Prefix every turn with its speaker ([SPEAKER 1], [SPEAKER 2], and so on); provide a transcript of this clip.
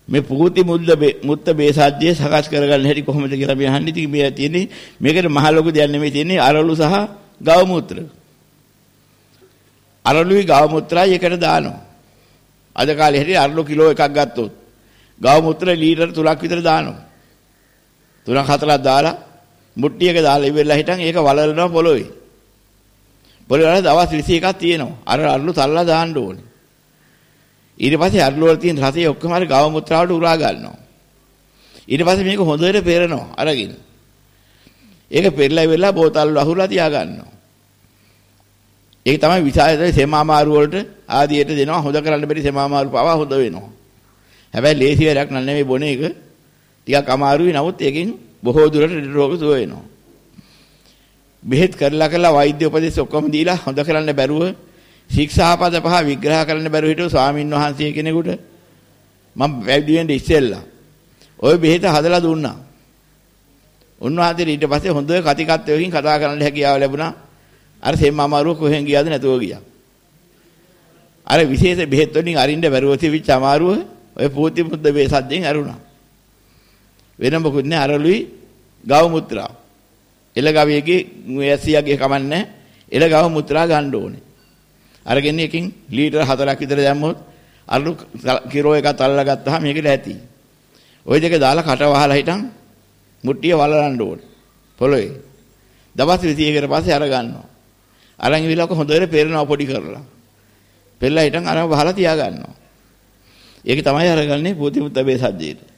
[SPEAKER 1] මේ පූති මුත්ත බේසජ්ජේ සකස් කරගන්න හැටි කොහොමද කියලා මේ අහන්නේ. ඉතින් මේ තියෙන්නේ මේකට මහ ලොකු දෙයක් නෙමෙයි තියෙන්නේ අරලු සහ ගව මුත්‍ර. අරලුයි ගව මුත්‍රායි එකට දානවා. අද කාලේ හැටි අරලු කිලෝ එකක් ගත්තොත් ගව මුත්‍ර ලීටර් 3ක් විතර දානවා. 3-4ක් දාලා මුට්ටියක දාලා ඉවරලා හිටන් ඒක වලලනවා පොළොවේ. පොළොවේ වල දවස් 21ක් තියෙනවා. අර අරලු තල්ලා දාන්න ඕනේ. ඊට පස්සේ අරලු වල තියෙන රසය ඔක්කොම අර ගව මුත්‍රාවට උරා ගන්නවා. ඊට පස්සේ මේක හොඳට පෙරනවා අරගෙන. ඒක පෙරලා ඉවරලා බෝතල් වල අහුරලා තියා ගන්නවා. ඒක තමයි විසායතේ සෙමාමාරු වලට ආදියට දෙනවා. හොද කරන්න බැරි සෙමාමාරු පවා හොද වෙනවා. හැබැයි ලේසි වැඩක් නෙමෙයි බොන එක. ටිකක් අමාරුයි. නමුත් ඒකෙන් බොහෝ දුරට රෝග සුව වෙනවා. බෙහෙත් කරලා වෛද්‍ය උපදෙස් ඔක්කොම දීලා හොද කරන්න බැරුව ශික්ෂාපද පහ විග්‍රහ කරන්න බැරුව හිටු ස්වාමින් වහන්සේ කෙනෙකුට මම වැඩි වෙන්න ඉස්සෙල්ලා ওই බෙහෙත හදලා දුන්නා. උන්වහන්සේ ඊට පස්සේ හොඳ කතිකත්වයකින් කතා කරන්න හැකියාව ලැබුණා. අර සෙම්මාමාරුව කොහෙන් ගියාද නැතුව ගියා. අර විශේෂ බෙහෙත් වලින් අරින්න බැරුව තිබිච්ච අමාරුව ඔය පූති මුද්ද බේසජ්ජෙන් අරුණා. වෙන මොකුත් නෑ අරලුයි ගව මුත්‍රා. එළගවියගේ ඇසියාගේ කමන්නේ එළගව මුත්‍රා ගන්න ඕනේ. අරගෙන එකකින් ලීටර් 4ක් විතර දැම්මොත් අරලු කිලෝ එකක් අල්ලලා ගත්තාම මේකට ඇති. ওই දෙක දාලා කට වහලා හිටන් මුට්ටිය වලලන්න ඕනේ. පොළොවේ. දවස් 21කට පස්සේ අර ගන්නවා. අරන් ඉවිලක හොඳට පෙරනවා පොඩි කරලා. පෙරලා හිටන් අරම වහලා තියා ගන්නවා. ඒක තමයි අරගන්නේ පූති මුත්ත බේසජ්ජේට.